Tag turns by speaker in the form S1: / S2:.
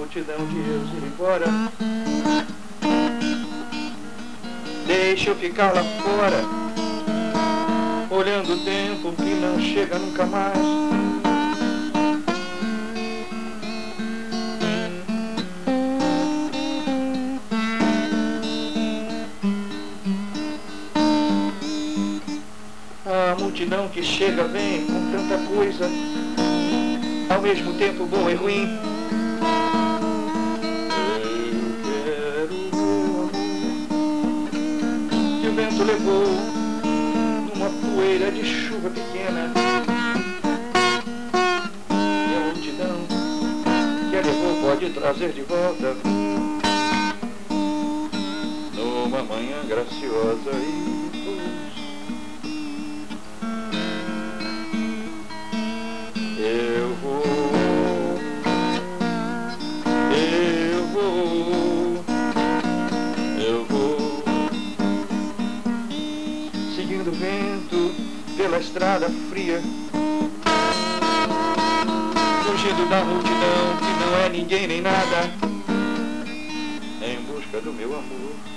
S1: multidão de eus ir embora. Deixa eu ficar lá fora, olhando o tempo que não chega nunca mais. A multidão que chega vem com tanta coisa, ao mesmo tempo bom e ruim. Eu quero meu amor, que o vento levou numa poeira de chuva pequena. E a multidão que a levou pode trazer de volta numa manhã graciosa e seguindo o vento pela estrada fria, fugindo da multidão que não é ninguém nem nada, em busca do meu amor.